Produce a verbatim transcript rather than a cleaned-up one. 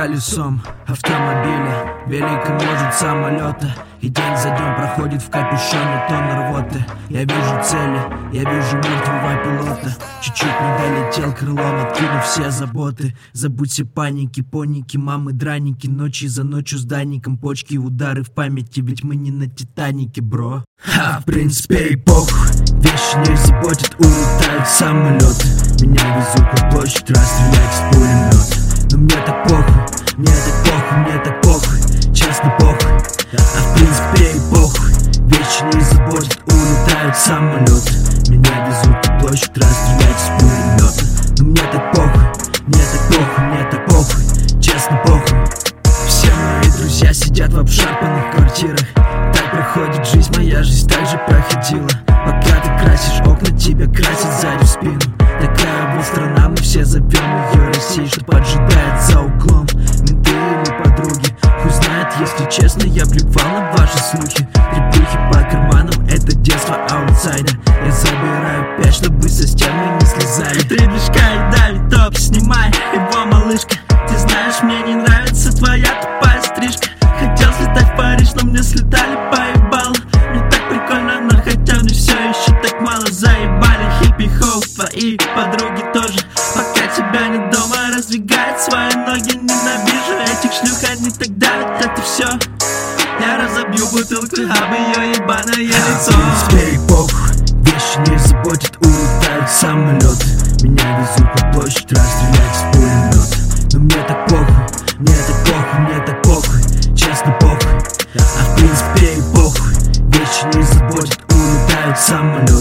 колесом автомобиля, велика может самолета. И день за днем проходит в капюшоне тонна рвоты. Я вижу цели, я вижу мертвого пилота. Чуть-чуть не долетел крылом, откинув все заботы. Забудь все паники, поники, мамы, драники. Ночи за ночью с Даником, почки, удары в памяти. Ведь мы не на Титанике, бро. А в принципе и похуй, вещи не заботят, улетают самолеты. Меня везут на площадь, расстрелять из пулемета. Но мне так похуй, мне так похуй, мне так похуй, честно похуй. А в принципе и похуй, вещи не заботят, улетают самолеты. Меня везут на площадь, расстрелять из пулемета. Но мне так похуй, мне так похуй, мне так похуй, честно похуй. Все мои друзья сидят в обшарпанных квартирах. Так проходит жизнь, моя жизнь так же проходила. Пока ты красишь окна, тебя красят сзади в спину. Такая вот страна, мы все зовем ее Россией. Что поджидает за углом, менты или подруги. Хуй знает, если честно, я плевал на ваши слухи. Трепухи по карманам, это детство аутсайда. Я забираю пять, чтобы со стены не слезали. Ты движка и давит топ, снимай его, малышка. Ты знаешь, мне не нравится твоя тупая стрижка. Хотел слетать в Париж, но мне слетали поебало. Мне так прикольно, но хотя мне все еще так мало. Заебали хиппи-хоу, твои подруги тоже. Пока тебя нет дома, раздвигает свои ноги. Ненавижу этих шлюх, они так давят, это все. Я разобью бутылку об ее ебаное лицо. А в принципе и похуй, вещи не заботят, улетают самолеты. Меня везут на площадь, расстрелять из пулемета. Но мне так похуй, мне так похуй, мне так похуй, честно похуй. А в принципе и похуй, вещи не заботят, улетают самолеты.